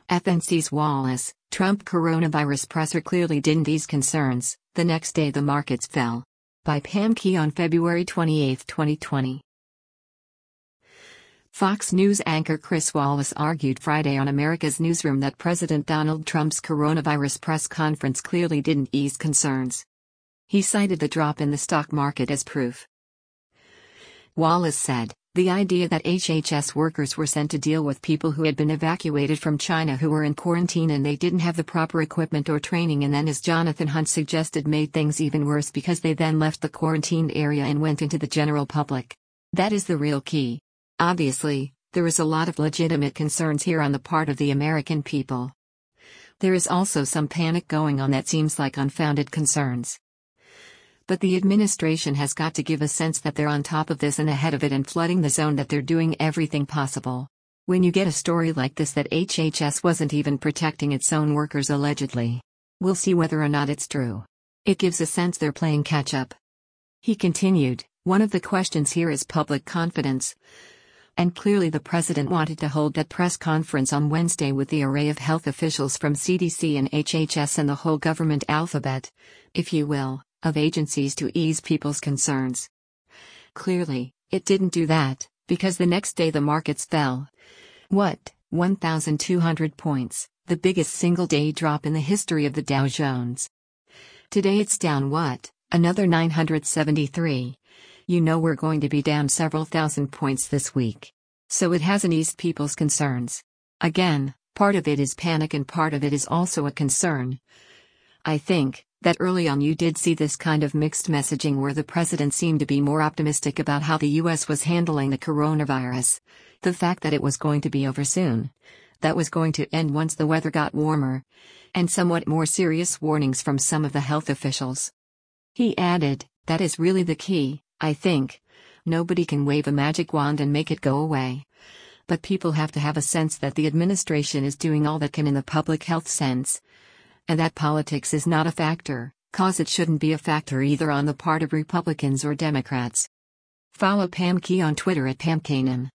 FNC's Wallace, Trump coronavirus presser clearly didn't ease concerns. The next day the markets fell. By Pam Key on February 28, 2020. Fox News anchor Chris Wallace argued Friday on America's Newsroom that President Donald Trump's coronavirus press conference clearly didn't ease concerns. He cited the drop in the stock market as proof. Wallace said, "The idea that HHS workers were sent to deal with people who had been evacuated from China who were in quarantine and they didn't have the proper equipment or training, and then, as Jonathan Hunt suggested, made things even worse because they then left the quarantined area and went into the general public. That is the real key. Obviously, there is a lot of legitimate concerns here on the part of the American people. There is also some panic going on that seems like unfounded concerns. But the administration has got to give a sense that they're on top of this and ahead of it and flooding the zone, that they're doing everything possible. When you get a story like this that HHS wasn't even protecting its own workers allegedly, we'll see whether or not it's true. It gives a sense they're playing catch-up." He continued, "One of the questions here is public confidence. And clearly the president wanted to hold that press conference on Wednesday with the array of health officials from CDC and HHS and the whole government alphabet, if you will, of agencies to ease people's concerns. Clearly, it didn't do that, because the next day the markets fell. 1,200 points, the biggest single-day drop in the history of the Dow Jones. Today it's down another 973. You know we're going to be down several thousand points this week. So it hasn't eased people's concerns. Again, part of it is panic and part of it is also a concern. I think that early on you did see this kind of mixed messaging where the president seemed to be more optimistic about how the US was handling the coronavirus. The fact that it was going to be over soon. That was going to end once the weather got warmer. And somewhat more serious warnings from some of the health officials." He added, "That is really the key. I think. Nobody can wave a magic wand and make it go away. But people have to have a sense that the administration is doing all that can in the public health sense. And that politics is not a factor, cause it shouldn't be a factor either on the part of Republicans or Democrats." Follow Pam Key on Twitter at PamKanan.